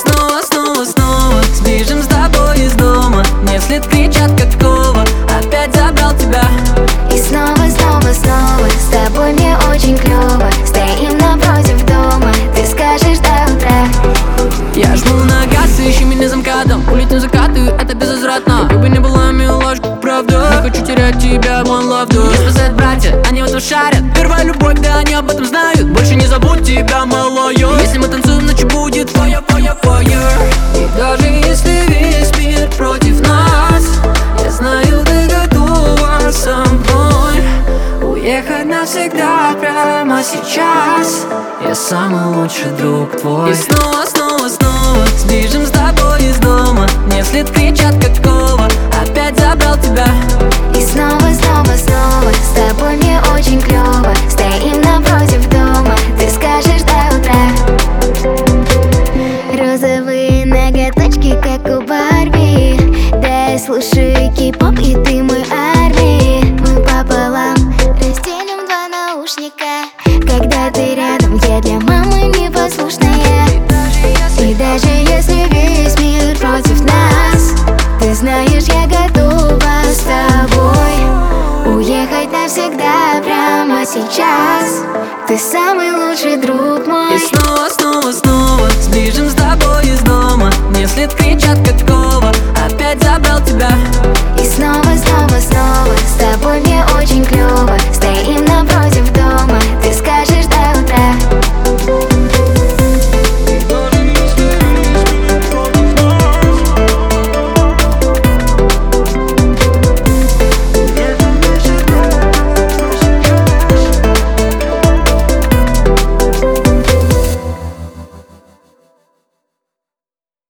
снова, снова, снова сбежим с тобой из дома. Мне вслед кричат как Вова: опять забрал тебя. И снова, снова, снова с тобой мне очень клёво. Стоим напротив дома, ты скажешь до утра. Я жму на газ, ищи меня за МКАДом. Улетим закаты, это безвозвратно. Какой бы ни была милашка, правда. Не хочу терять тебя, one love, да. Меня спасают братья, они в этом шарят. Первая любовь, да, они об этом знают. Больше не забудь тебя, малая. Если мы танцуем, ночь будет fire, fire, fire. И даже если весь мир против нас, я знаю, ты готова со мной уехать навсегда прямо сейчас. Я самый лучший друг твой. И снова, снова, снова сбежим с тобой из дома. Мне вслед кричат как Вова: опять забрал тебя. И снова, снова, снова с тобой мне очень клёво. Стоим напротив дома, ты скажешь до утра. Розовые ноготочки, как у Барби. Да, я слушаю кей-поп, и ты мой армии. Мы пополам разделим два наушника. Когда ты рядом, я для мамы непослушная. И даже если весь мир против нас, ты знаешь, я готова с тобой уехать навсегда прямо сейчас. Ты самый лучший друг мой. И снова, снова, снова сбежим с тобой из дома. Мне вслед кричат